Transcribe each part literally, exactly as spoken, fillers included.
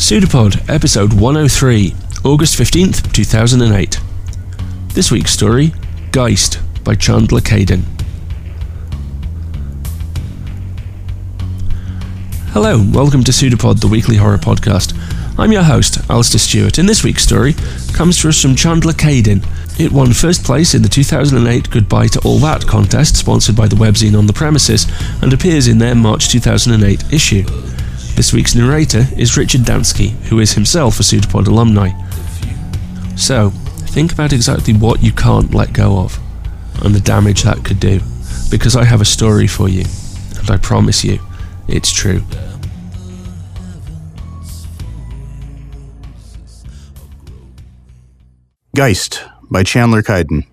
Pseudopod, episode one oh three, August fifteenth, two thousand eight. This week's story, Geist, by Chandler Caden. Hello, welcome to Pseudopod, the weekly horror podcast. I'm your host, Alistair Stewart, and this week's story comes to us from Chandler Caden. It won first place in the two thousand eight Goodbye to All That contest, sponsored by the webzine On the Premises, and appears in their March two thousand eight issue. This week's narrator is Richard Dansky, who is himself a Pseudopod alumni. So, think about exactly what you can't let go of, and the damage that could do, because I have a story for you, and I promise you, it's true. Geist, by Chandler Caden.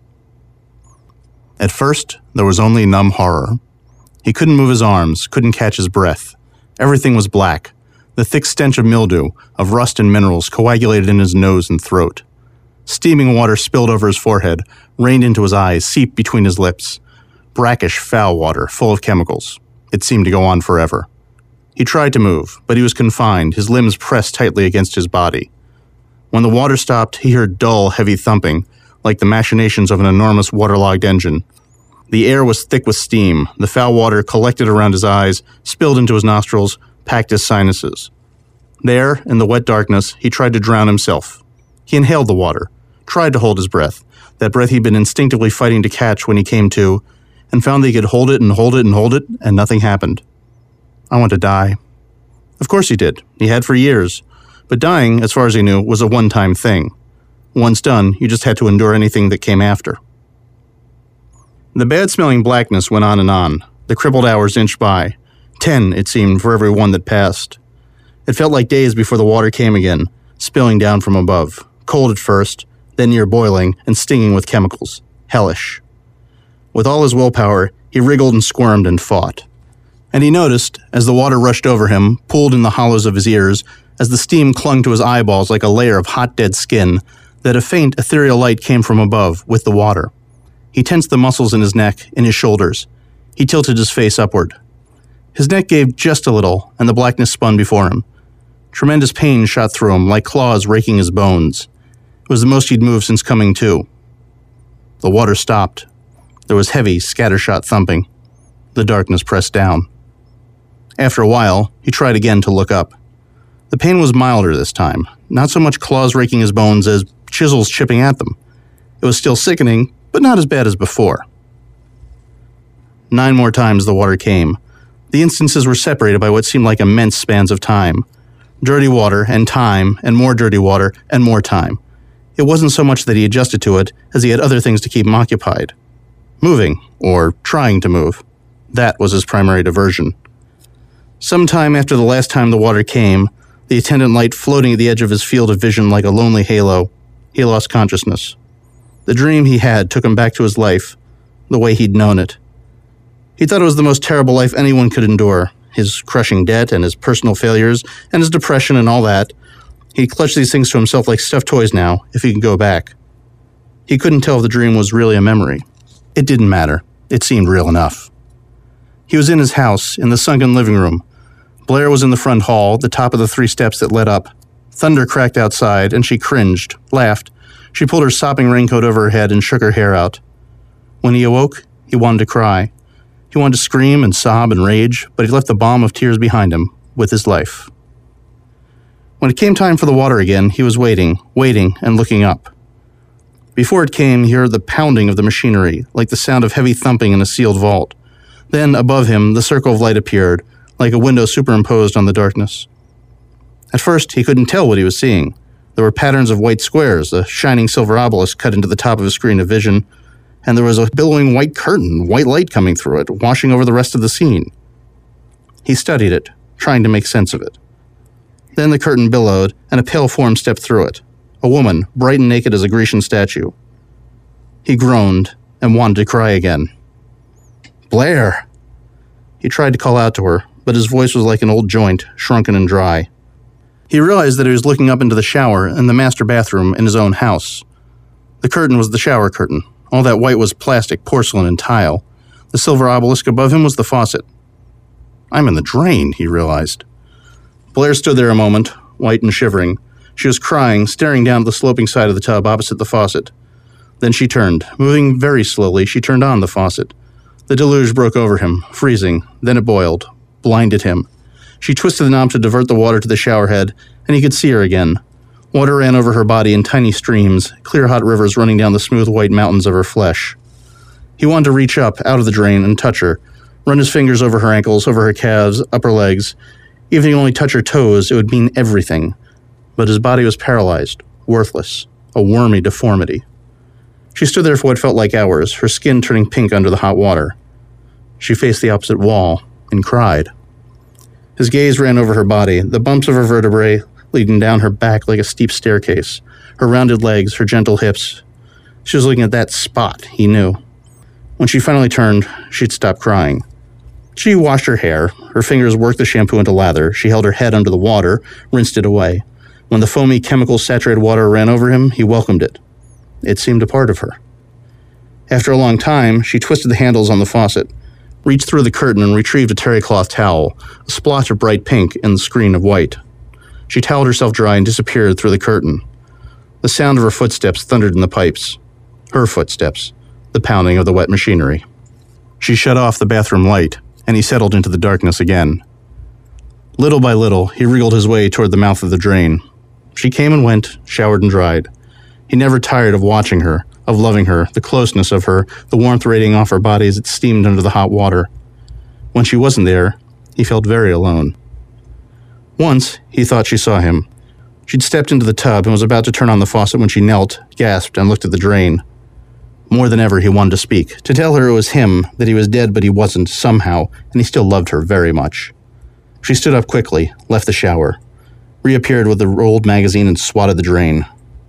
At first, there was only numb horror. He couldn't move his arms, couldn't catch his breath. Everything was black. The thick stench of mildew, of rust and minerals coagulated in his nose and throat. Steaming water spilled over his forehead, rained into his eyes, seeped between his lips. Brackish, foul water, full of chemicals. It seemed to go on forever. He tried to move, but he was confined, his limbs pressed tightly against his body. When the water stopped, he heard dull, heavy thumping, like the machinations of an enormous waterlogged engine. The air was thick with steam. The foul water collected around his eyes, spilled into his nostrils, packed his sinuses. There, in the wet darkness, he tried to drown himself. He inhaled the water, tried to hold his breath, that breath he'd been instinctively fighting to catch when he came to, and found that he could hold it and hold it and hold it, and nothing happened. I want to die. Of course he did. He had for years. But dying, as far as he knew, was a one-time thing. Once done, you just had to endure anything that came after. The bad-smelling blackness went on and on. The crippled hours inched by. Ten, it seemed, for every one that passed. It felt like days before the water came again, spilling down from above. Cold at first, then near boiling, and stinging with chemicals. Hellish. With all his willpower, he wriggled and squirmed and fought. And he noticed, as the water rushed over him, pooled in the hollows of his ears, as the steam clung to his eyeballs like a layer of hot, dead skin, that a faint, ethereal light came from above, with the water. He tensed the muscles in his neck, in his shoulders. He tilted his face upward. His neck gave just a little, and the blackness spun before him. Tremendous pain shot through him, like claws raking his bones. It was the most he'd moved since coming to. The water stopped. There was heavy, scattershot thumping. The darkness pressed down. After a while, he tried again to look up. The pain was milder this time, not so much claws raking his bones as chisels chipping at them. It was still sickening, but not as bad as before. Nine more times the water came. The instances were separated by what seemed like immense spans of time. Dirty water, and time, and more dirty water, and more time. It wasn't so much that he adjusted to it, as he had other things to keep him occupied. Moving, or trying to move. That was his primary diversion. Sometime after the last time the water came, the attendant light floating at the edge of his field of vision like a lonely halo, he lost consciousness. The dream he had took him back to his life, the way he'd known it. He thought it was the most terrible life anyone could endure, his crushing debt and his personal failures and his depression and all that. He clutched these things to himself like stuffed toys now, if he could go back. He couldn't tell if the dream was really a memory. It didn't matter. It seemed real enough. He was in his house, in the sunken living room. Blair was in the front hall, the top of the three steps that led up. Thunder cracked outside, and she cringed, laughed. She pulled her sopping raincoat over her head and shook her hair out. When he awoke, he wanted to cry. He wanted to scream and sob and rage, but he left the balm of tears behind him, with his life. When it came time for the water again, he was waiting, waiting, and looking up. Before it came, he heard the pounding of the machinery, like the sound of heavy thumping in a sealed vault. Then, above him, the circle of light appeared, like a window superimposed on the darkness. At first, he couldn't tell what he was seeing. There were patterns of white squares, a shining silver obelisk cut into the top of his screen of vision, and there was a billowing white curtain, white light coming through it, washing over the rest of the scene. He studied it, trying to make sense of it. Then the curtain billowed, and a pale form stepped through it, a woman, bright and naked as a Grecian statue. He groaned and wanted to cry again. "Blair!" He tried to call out to her, but his voice was like an old joint, shrunken and dry. He realized that he was looking up into the shower in the master bathroom in his own house. The curtain was the shower curtain. All that white was plastic, porcelain, and tile. The silver obelisk above him was the faucet. I'm in the drain, he realized. Blair stood there a moment, white and shivering. She was crying, staring down the sloping side of the tub opposite the faucet. Then she turned. Moving very slowly, she turned on the faucet. The deluge broke over him, freezing. Then it boiled, blinded him. She twisted the knob to divert the water to the shower head, and he could see her again. Water ran over her body in tiny streams, clear hot rivers running down the smooth white mountains of her flesh. He wanted to reach up, out of the drain, and touch her, run his fingers over her ankles, over her calves, upper legs. Even if he could only touch her toes, it would mean everything. But his body was paralyzed, worthless, a wormy deformity. She stood there for what felt like hours, her skin turning pink under the hot water. She faced the opposite wall and cried. His gaze ran over her body, the bumps of her vertebrae leading down her back like a steep staircase, her rounded legs, her gentle hips. She was looking at that spot, he knew. When she finally turned, she'd stopped crying. She washed her hair. Her fingers worked the shampoo into lather. She held her head under the water, rinsed it away. When the foamy, chemical-saturated water ran over him, he welcomed it. It seemed a part of her. After a long time, she twisted the handles on the faucet, reached through the curtain and retrieved a terry cloth towel, a splotch of bright pink in the screen of white. She toweled herself dry and disappeared through the curtain. The sound of her footsteps thundered in the pipes. Her footsteps, the pounding of the wet machinery. She shut off the bathroom light, and he settled into the darkness again. Little by little, he wriggled his way toward the mouth of the drain. She came and went, showered and dried. He never tired of watching her, of loving her, the closeness of her, the warmth radiating off her body as it steamed under the hot water. When she wasn't there, he felt very alone. Once, he thought she saw him. She'd stepped into the tub and was about to turn on the faucet when she knelt, gasped, and looked at the drain. More than ever, he wanted to speak, to tell her it was him, that he was dead but he wasn't, somehow, and he still loved her very much. She stood up quickly, left the shower, reappeared with the rolled magazine and swatted the drain.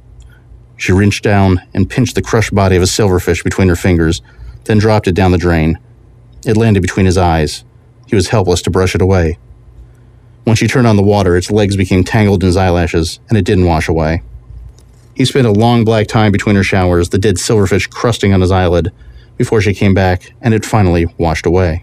She reached down and pinched the crushed body of a silverfish between her fingers, then dropped it down the drain. It landed between his eyes. He was helpless to brush it away. When she turned on the water, its legs became tangled in his eyelashes, and it didn't wash away. He spent a long black time between her showers, the dead silverfish crusting on his eyelid, before she came back, and it finally washed away.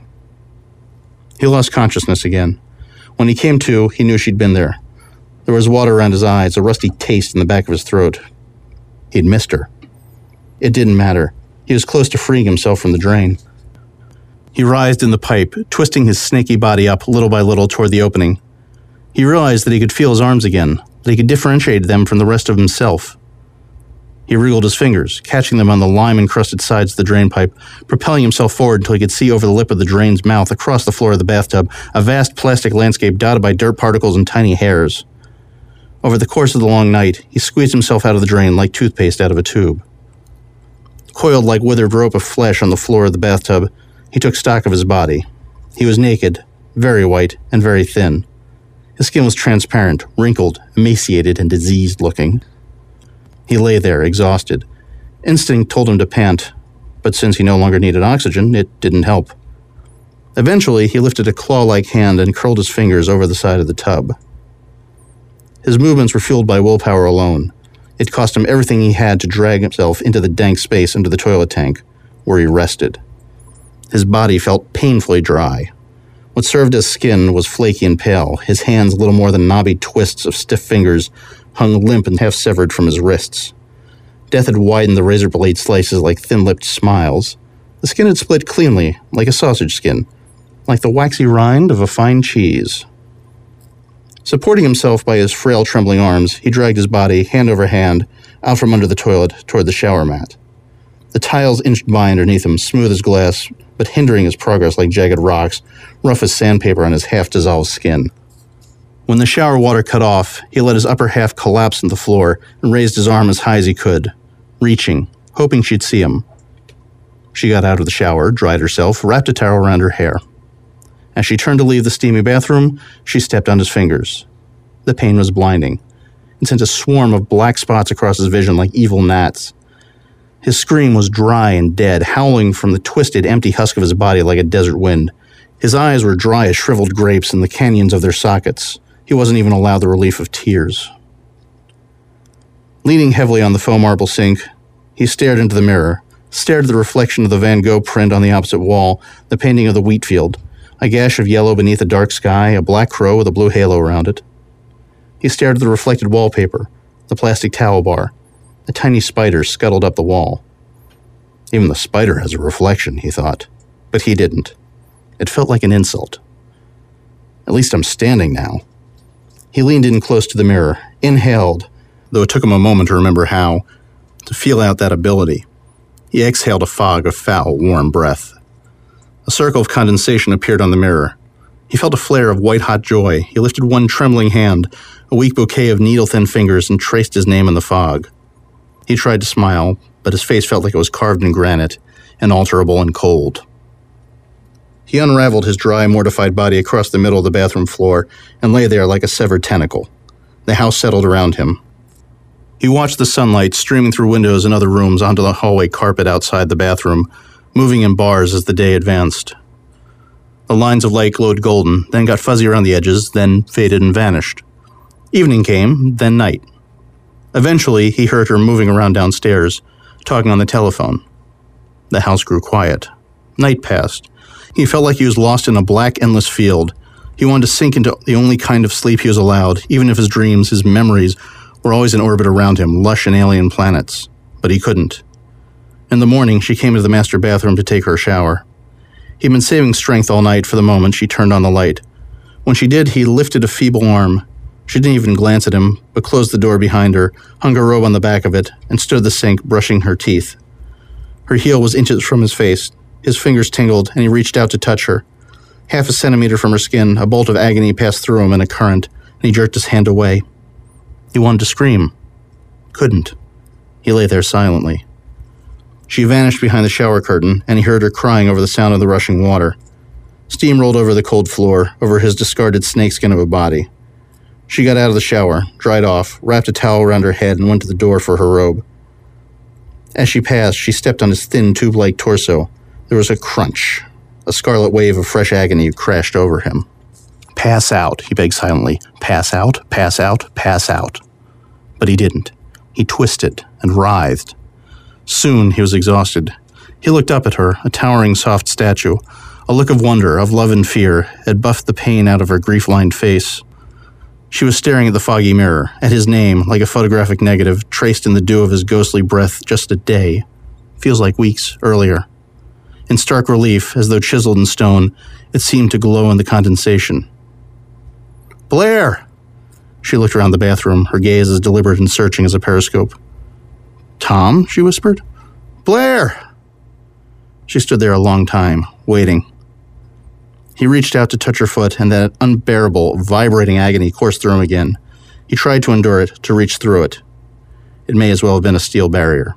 He lost consciousness again. When he came to, he knew she'd been there. There was water around his eyes, a rusty taste in the back of his throat. He'd missed her. It didn't matter. He was close to freeing himself from the drain. He writhed in the pipe, twisting his snaky body up little by little toward the opening. He realized that he could feel his arms again, that he could differentiate them from the rest of himself. He wriggled his fingers, catching them on the lime-encrusted sides of the drain pipe, propelling himself forward until he could see over the lip of the drain's mouth, across the floor of the bathtub, a vast plastic landscape dotted by dirt particles and tiny hairs. Over the course of the long night, he squeezed himself out of the drain like toothpaste out of a tube. Coiled like withered rope of flesh on the floor of the bathtub, he took stock of his body. He was naked, very white, and very thin. His skin was transparent, wrinkled, emaciated, and diseased-looking. He lay there, exhausted. Instinct told him to pant, but since he no longer needed oxygen, it didn't help. Eventually, he lifted a claw-like hand and curled his fingers over the side of the tub. His movements were fueled by willpower alone. It cost him everything he had to drag himself into the dank space under the toilet tank, where he rested. His body felt painfully dry. What served as skin was flaky and pale. His hands, little more than knobby twists of stiff fingers, hung limp and half-severed from his wrists. Death had widened the razor blade slices like thin-lipped smiles. The skin had split cleanly, like a sausage skin, like the waxy rind of a fine cheese. Supporting himself by his frail, trembling arms, he dragged his body, hand over hand, out from under the toilet toward the shower mat. The tiles inched by underneath him, smooth as glass, but hindering his progress like jagged rocks, rough as sandpaper on his half-dissolved skin. When the shower water cut off, he let his upper half collapse on the floor and raised his arm as high as he could, reaching, hoping she'd see him. She got out of the shower, dried herself, wrapped a towel around her hair. As she turned to leave the steamy bathroom, she stepped on his fingers. The pain was blinding. It sent a swarm of black spots across his vision like evil gnats. His scream was dry and dead, howling from the twisted, empty husk of his body like a desert wind. His eyes were dry as shriveled grapes in the canyons of their sockets. He wasn't even allowed the relief of tears. Leaning heavily on the faux marble sink, he stared into the mirror, stared at the reflection of the Van Gogh print on the opposite wall, the painting of the wheat field, a gash of yellow beneath a dark sky, a black crow with a blue halo around it. He He stared at the reflected wallpaper, the plastic towel bar. A tiny spider scuttled up the wall. Even the spider has a reflection, he thought. But he didn't. It felt like an insult. At least I'm standing now. He leaned in close to the mirror, inhaled, though it took him a moment to remember how, to feel out that ability. He exhaled a fog of foul, warm breath. A circle of condensation appeared on the mirror. He felt a flare of white-hot joy. He lifted one trembling hand, a weak bouquet of needle-thin fingers, and traced his name in the fog. He tried to smile, but his face felt like it was carved in granite, inalterable and cold. He unraveled his dry, mortified body across the middle of the bathroom floor and lay there like a severed tentacle. The house settled around him. He watched the sunlight streaming through windows and other rooms onto the hallway carpet outside the bathroom, moving in bars as the day advanced. The lines of light glowed golden, then got fuzzy around the edges, then faded and vanished. Evening came, then night. Eventually, he heard her moving around downstairs, talking on the telephone. The house grew quiet. Night passed. He felt like he was lost in a black, endless field. He wanted to sink into the only kind of sleep he was allowed, even if his dreams, his memories, were always in orbit around him, lush and alien planets. But he couldn't. In the morning, she came into the master bathroom to take her shower. He'd been saving strength all night for the moment she turned on the light. When she did, he lifted a feeble arm. She didn't even glance at him, but closed the door behind her, hung her robe on the back of it, and stood at the sink, brushing her teeth. Her heel was inches from his face. His fingers tingled, and he reached out to touch her. Half a centimeter from her skin, a bolt of agony passed through him in a current, and he jerked his hand away. He wanted to scream. Couldn't. He lay there silently. She vanished behind the shower curtain, and he heard her crying over the sound of the rushing water. Steam rolled over the cold floor, over his discarded snakeskin of a body. She got out of the shower, dried off, wrapped a towel around her head, and went to the door for her robe. As she passed, she stepped on his thin, tube-like torso. There was a crunch. A scarlet wave of fresh agony crashed over him. Pass out, he begged silently. Pass out, pass out, pass out. But he didn't. He twisted and writhed. Soon he was exhausted. He looked up at her, a towering soft statue. A look of wonder, of love and fear, had buffed the pain out of her grief-lined face. She was staring at the foggy mirror, at his name, like a photographic negative, traced in the dew of his ghostly breath just a day. Feels like weeks earlier. In stark relief, as though chiseled in stone, it seemed to glow in the condensation. Blair! She looked around the bathroom, her gaze as deliberate and searching as a periscope. Tom? She whispered. Blair! She stood there a long time, waiting. He reached out to touch her foot, and that unbearable, vibrating agony coursed through him again. He tried to endure it, to reach through it. It may as well have been a steel barrier.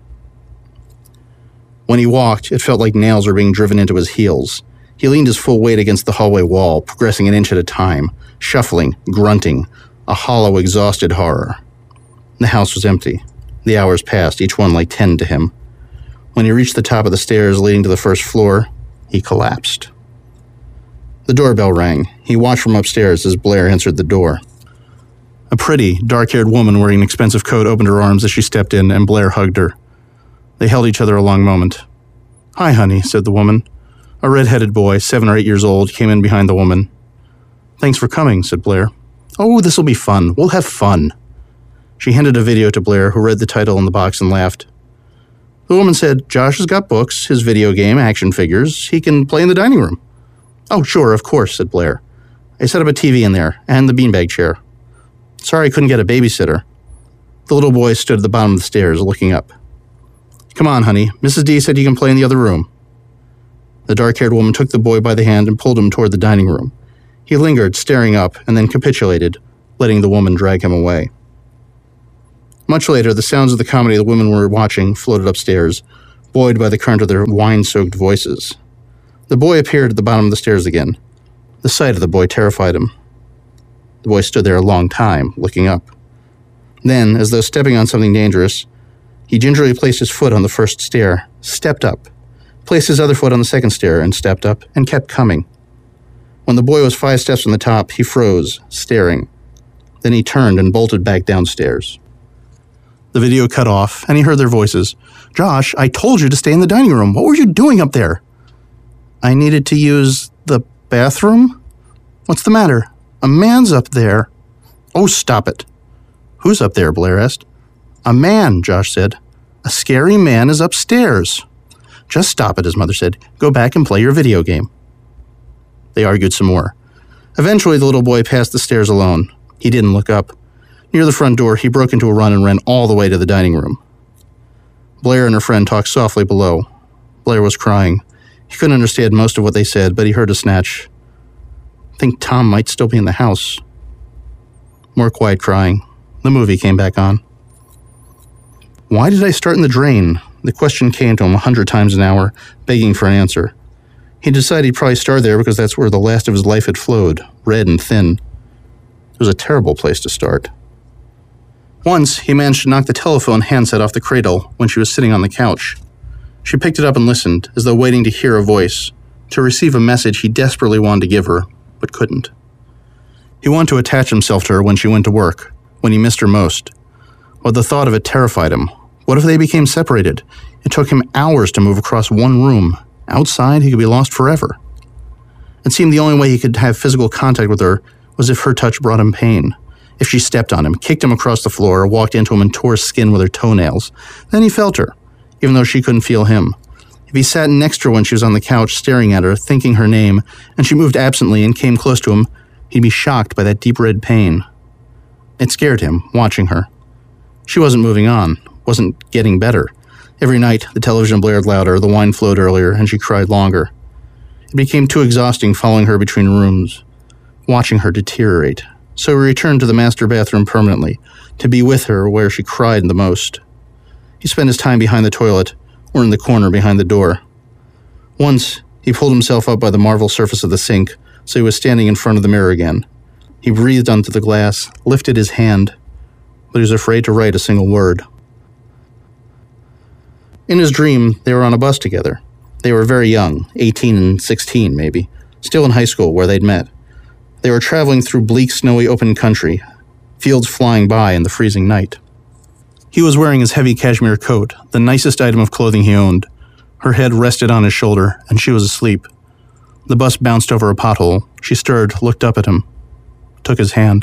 When he walked, it felt like nails were being driven into his heels. He leaned his full weight against the hallway wall, progressing an inch at a time, shuffling, grunting, a hollow, exhausted horror. The house was empty. The hours passed, each one like ten to him. When he reached the top of the stairs leading to the first floor, he collapsed. The doorbell rang. He watched from upstairs as Blair answered the door. A pretty, dark-haired woman wearing an expensive coat opened her arms as she stepped in, and Blair hugged her. They held each other a long moment. Hi, honey, said the woman. A red-headed boy, seven or eight years old, came in behind the woman. Thanks for coming, said Blair. Oh, this'll be fun. We'll have fun. She handed a video to Blair, who read the title in the box and laughed. The woman said, Josh has got books, his video game, action figures. He can play in the dining room. Oh, sure, of course, said Blair. I set up a T V in there, and the beanbag chair. Sorry I couldn't get a babysitter. The little boy stood at the bottom of the stairs, looking up. Come on, honey. Missus D said you can play in the other room. The dark-haired woman took the boy by the hand and pulled him toward the dining room. He lingered, staring up, and then capitulated, letting the woman drag him away. Much later, the sounds of the comedy the women were watching floated upstairs, buoyed by the current of their wine-soaked voices. The boy appeared at the bottom of the stairs again. The sight of the boy terrified him. The boy stood there a long time, looking up. Then, as though stepping on something dangerous, he gingerly placed his foot on the first stair, stepped up, placed his other foot on the second stair, and stepped up, and kept coming. When the boy was five steps from the top, he froze, staring. Then he turned and bolted back downstairs. The video cut off, and he heard their voices. Josh, I told you to stay in the dining room. What were you doing up there? I needed to use the bathroom? What's the matter? A man's up there. Oh, stop it. "Who's up there?" Blair asked. "A man," Josh said. "A scary man is upstairs." "Just stop it," his mother said. "Go back and play your video game." They argued some more. Eventually, the little boy passed the stairs alone. He didn't look up. Near the front door, he broke into a run and ran all the way to the dining room. Blair and her friend talked softly below. Blair was crying. He couldn't understand most of what they said, but he heard a snatch. "I think Tom might still be in the house." More quiet crying. The movie came back on. Why did I start in the drain? The question came to him a hundred times an hour, begging for an answer. He decided he'd probably start there because that's where the last of his life had flowed, red and thin. It was a terrible place to start. Once, he managed to knock the telephone handset off the cradle when she was sitting on the couch. She picked it up and listened, as though waiting to hear a voice, to receive a message he desperately wanted to give her, but couldn't. He wanted to attach himself to her when she went to work, when he missed her most. But the thought of it terrified him. What if they became separated? It took him hours to move across one room. Outside, he could be lost forever. It seemed the only way he could have physical contact with her was if her touch brought him pain. If she stepped on him, kicked him across the floor, or walked into him and tore his skin with her toenails, then he felt her, even though she couldn't feel him. If he sat next to her when she was on the couch, staring at her, thinking her name, and she moved absently and came close to him, he'd be shocked by that deep red pain. It scared him, watching her. She wasn't moving on, wasn't getting better. Every night, the television blared louder, the wine flowed earlier, and she cried longer. It became too exhausting following her between rooms, watching her deteriorate. So he returned to the master bathroom permanently, to be with her where she cried the most. He spent his time behind the toilet, or in the corner behind the door. Once, he pulled himself up by the marble surface of the sink, so he was standing in front of the mirror again. He breathed onto the glass, lifted his hand, but he was afraid to write a single word. In his dream, they were on a bus together. They were very young, eighteen and sixteen maybe, still in high school where they'd met. They were traveling through bleak, snowy, open country, fields flying by in the freezing night. He was wearing his heavy cashmere coat, the nicest item of clothing he owned. Her head rested on his shoulder, and she was asleep. The bus bounced over a pothole. She stirred, looked up at him, took his hand.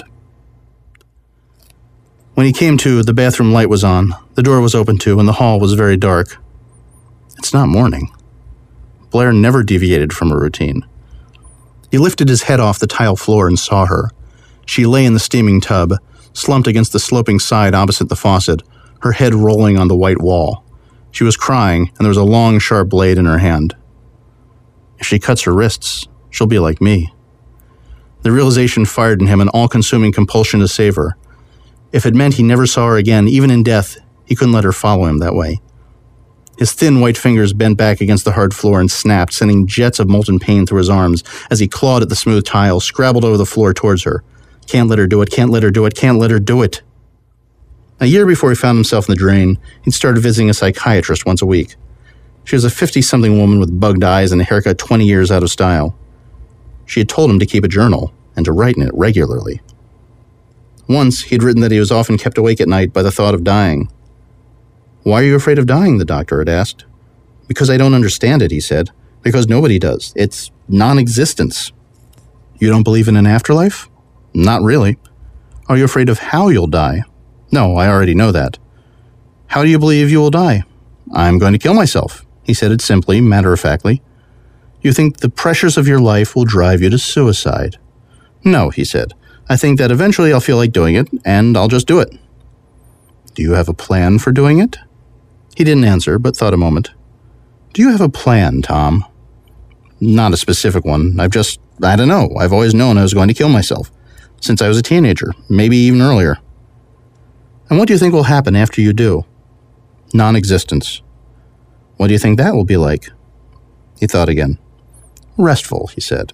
When he came to, the bathroom light was on, the door was open too, and the hall was very dark. It's not morning. Blair never deviated from her routine. He lifted his head off the tile floor and saw her. She lay in the steaming tub, slumped against the sloping side opposite the faucet, her head rolling on the white wall. She was crying, and there was a long, sharp blade in her hand. If she cuts her wrists, she'll be like me. The realization fired in him an all-consuming compulsion to save her. If it meant he never saw her again, even in death, he couldn't let her follow him that way. His thin white fingers bent back against the hard floor and snapped, sending jets of molten pain through his arms as he clawed at the smooth tile, scrabbled over the floor towards her. Can't let her do it, can't let her do it, can't let her do it. A year before he found himself in the drain, he'd started visiting a psychiatrist once a week. She was a fifty-something woman with bugged eyes and a haircut twenty years out of style. She had told him to keep a journal and to write in it regularly. Once, he'd written that he was often kept awake at night by the thought of dying. "Why are you afraid of dying?" the doctor had asked. "Because I don't understand it," he said. "Because nobody does. It's non-existence." "You don't believe in an afterlife?" "Not really." "Are you afraid of how you'll die?" "No, I already know that." "How do you believe you will die?" "I'm going to kill myself," he said it simply, matter-of-factly. "You think the pressures of your life will drive you to suicide?" "No," he said. "I think that eventually I'll feel like doing it, and I'll just do it." "Do you have a plan for doing it?" He didn't answer, but thought a moment. "Do you have a plan, Tom?" "Not a specific one. I've just, I don't know. I've always known I was going to kill myself. Since I was a teenager, maybe even earlier." "And what do you think will happen after you do?" "Non-existence." "What do you think that will be like?" He thought again. "Restful," he said.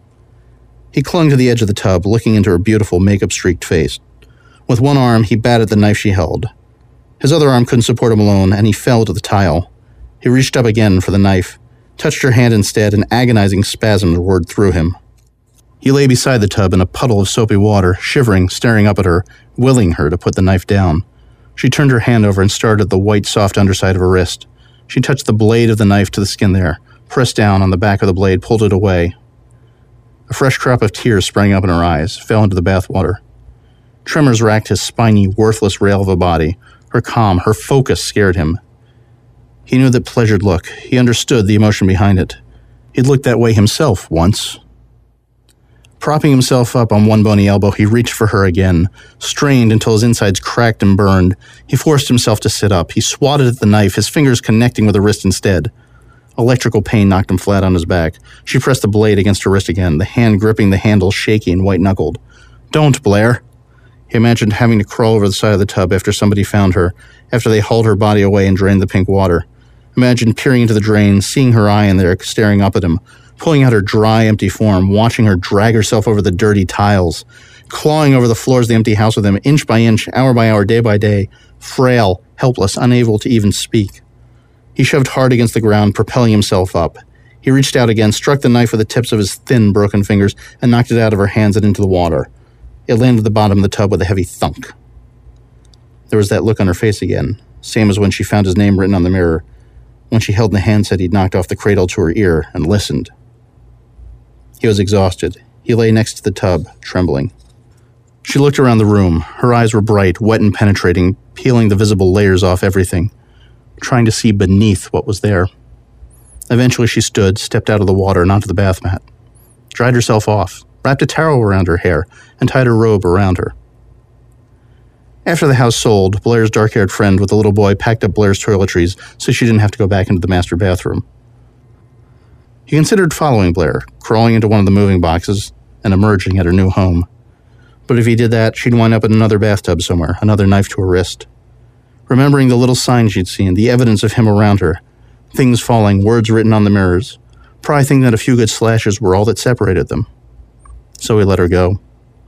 He clung to the edge of the tub, looking into her beautiful makeup-streaked face. With one arm, he batted the knife she held. His other arm couldn't support him alone, and he fell to the tile. He reached up again for the knife, touched her hand instead, and agonizing spasms roared through him. He lay beside the tub in a puddle of soapy water, shivering, staring up at her, willing her to put the knife down. She turned her hand over and started at the white, soft underside of her wrist. She touched the blade of the knife to the skin there, pressed down on the back of the blade, pulled it away. A fresh crop of tears sprang up in her eyes, fell into the bath water. Tremors racked his spiny, worthless rail of a body. Her calm, her focus scared him. He knew that pleasured look. He understood the emotion behind it. He'd looked that way himself once. Propping himself up on one bony elbow, he reached for her again. Strained until his insides cracked and burned, he forced himself to sit up. He swatted at the knife, his fingers connecting with the wrist instead. Electrical pain knocked him flat on his back. She pressed the blade against her wrist again, the hand gripping the handle shaky and white-knuckled. "Don't, Blair." He imagined having to crawl over the side of the tub after somebody found her, after they hauled her body away and drained the pink water. Imagined peering into the drain, seeing her eye in there, staring up at him, pulling out her dry, empty form, watching her drag herself over the dirty tiles, clawing over the floors of the empty house with him, inch by inch, hour by hour, day by day, frail, helpless, unable to even speak. He shoved hard against the ground, propelling himself up. He reached out again, struck the knife with the tips of his thin, broken fingers, and knocked it out of her hands and into the water. It landed at the bottom of the tub with a heavy thunk. There was that look on her face again, same as when she found his name written on the mirror, when she held the handset he'd knocked off the cradle to her ear and listened. He was exhausted. He lay next to the tub, trembling. She looked around the room. Her eyes were bright, wet and penetrating, peeling the visible layers off everything, trying to see beneath what was there. Eventually she stood, stepped out of the water and onto the bath mat, dried herself off, wrapped a towel around her hair, and tied her robe around her. After the house sold, Blair's dark-haired friend with the little boy packed up Blair's toiletries so she didn't have to go back into the master bathroom. He considered following Blair, crawling into one of the moving boxes, and emerging at her new home. But if he did that, she'd wind up in another bathtub somewhere, another knife to her wrist. Remembering the little signs she'd seen, the evidence of him around her, things falling, words written on the mirrors, probably thinking that a few good slashes were all that separated them. So he let her go.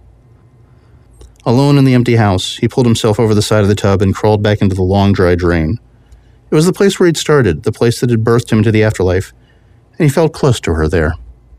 Alone in the empty house, he pulled himself over the side of the tub and crawled back into the long, dry drain. It was the place where he'd started, the place that had birthed him into the afterlife, and he felt close to her there.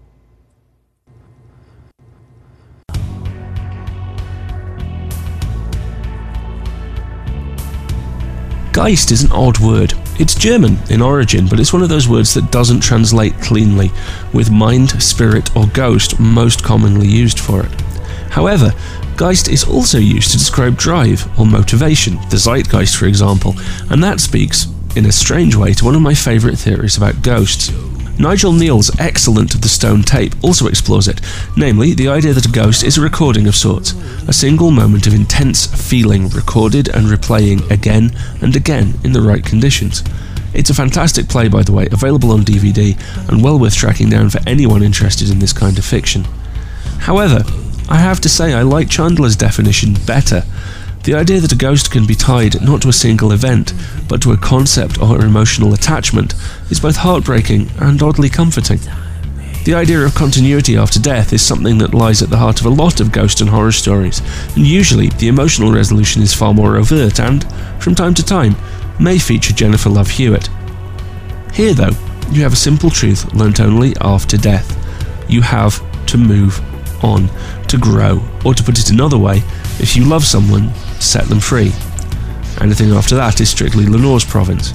Geist is an odd word. It's German in origin, but it's one of those words that doesn't translate cleanly, with mind, spirit, or ghost most commonly used for it. However, Geist is also used to describe drive or motivation, the Zeitgeist for example, and that speaks, in a strange way, to one of my favourite theories about ghosts. Nigel Neal's excellent The Stone Tape also explores it, namely the idea that a ghost is a recording of sorts, a single moment of intense feeling recorded and replaying again and again in the right conditions. It's a fantastic play, by the way, available on D V D and well worth tracking down for anyone interested in this kind of fiction. However, I have to say I like Chandler's definition better. The idea that a ghost can be tied not to a single event, but to a concept or emotional attachment, is both heartbreaking and oddly comforting. The idea of continuity after death is something that lies at the heart of a lot of ghost and horror stories, and usually the emotional resolution is far more overt and, from time to time, may feature Jennifer Love Hewitt. Here, though, you have a simple truth learnt only after death. You have to move on, to grow, or to put it another way, if you love someone, set them free. Anything after that is strictly Lenore's province.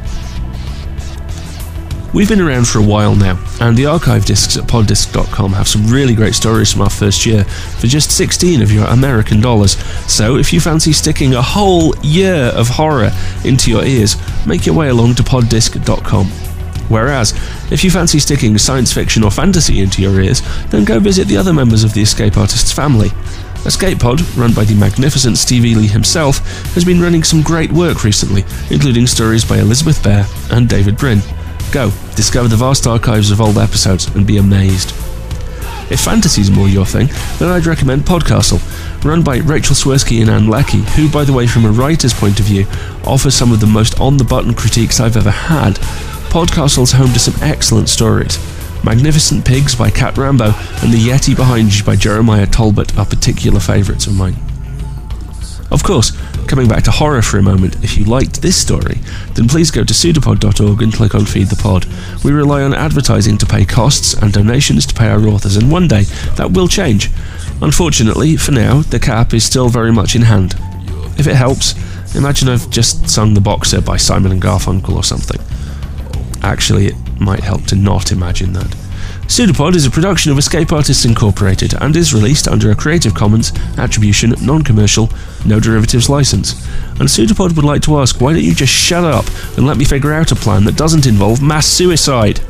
We've been around for a while now, and the archive discs at poddisc dot com have some really great stories from our first year for just sixteen of your American dollars, so if you fancy sticking a whole year of horror into your ears, make your way along to poddisc dot com. Whereas, if you fancy sticking science fiction or fantasy into your ears, then go visit the other members of the Escape Artists family. Escape Pod, run by the magnificent Steve Ely himself, has been running some great work recently, including stories by Elizabeth Bear and David Brin. Go, discover the vast archives of old episodes and be amazed. If fantasy's more your thing, then I'd recommend Podcastle, run by Rachel Swirsky and Anne Leckie, who, by the way, from a writer's point of view, offers some of the most on-the-button critiques I've ever had. Podcastle's home to some excellent stories. Magnificent Pigs by Cat Rambo and The Yeti Behind You by Jeremiah Talbot are particular favourites of mine. Of course, coming back to horror for a moment, if you liked this story, then please go to pseudopod dot org and click on Feed the Pod. We rely on advertising to pay costs and donations to pay our authors, and one day that will change. Unfortunately, for now, the cap is still very much in hand. If it helps, imagine I've just sung The Boxer by Simon and Garfunkel or something. Actually, it might help to not imagine that. Pseudopod is a production of Escape Artists Incorporated and is released under a Creative Commons Attribution Non-Commercial No Derivatives license. And Pseudopod would like to ask, why don't you just shut up and let me figure out a plan that doesn't involve mass suicide?